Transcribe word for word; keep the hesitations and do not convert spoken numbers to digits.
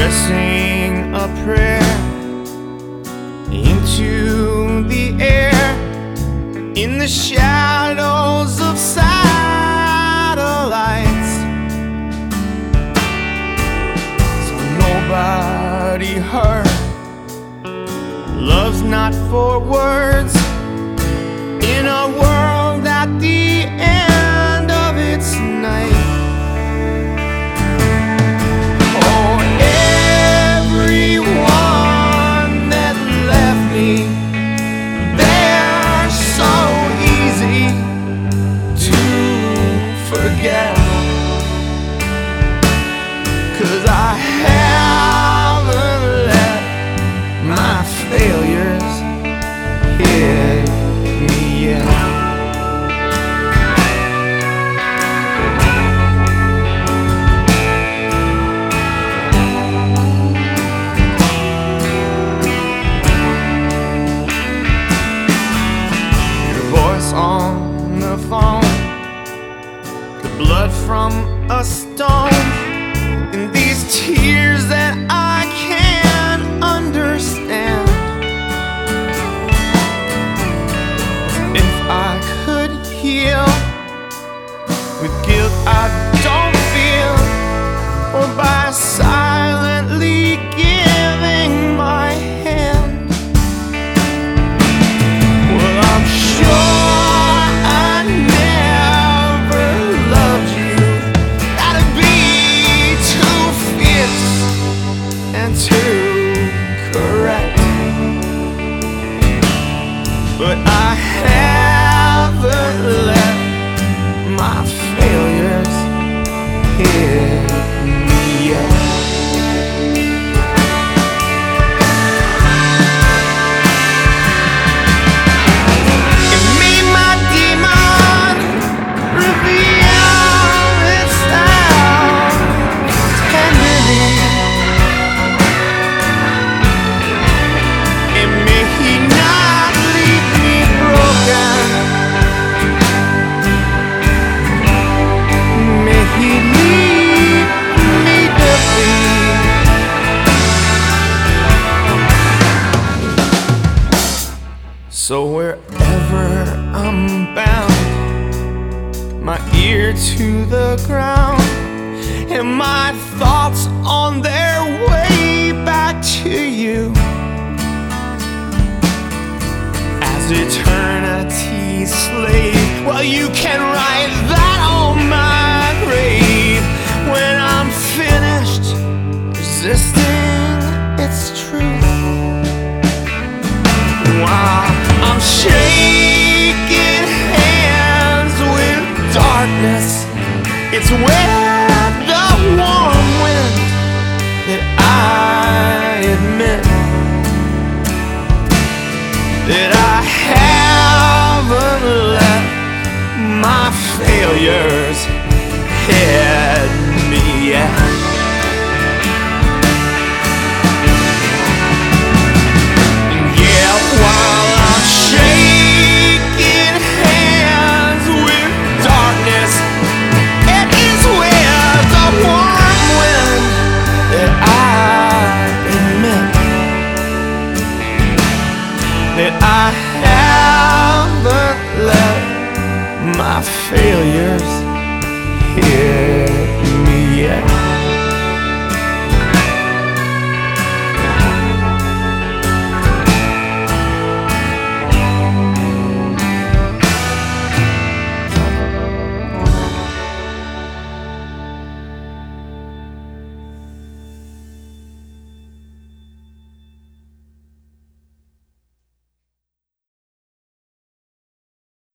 expressing a prayer into the air, in the shadows of satellites, so nobody hurt. Love's not for words in a world at the end of its night. Oh, everyone that left me, they're so easy to forget, 'cause I haven't let my failures hit me yet. Your voice on the phone, the blood from a stone, and these tears that I can't understand. If I could heal with guilt I don't feel, or by silently giving my hand, well, I'm sure I never loved you. That'd be too fierce and too correct, but I haven't let my failures hit me yet. And me, my demon, reveal itself tenderly, and may he not leave me broken. May he lead me to thee. So wherever I'm bound, my ear to the ground, and my thoughts on their way back to you, as eternity's slave. Well, you can write that on my grave when I'm finished resisting its truth. While I'm shaking hands with darkness, it's where the warm wind that I admit that I haven't let my failures hit me yet. Yeah, while I'm shaking hands with darkness, it is where the warm wind that I admit that I haven't let my failures here.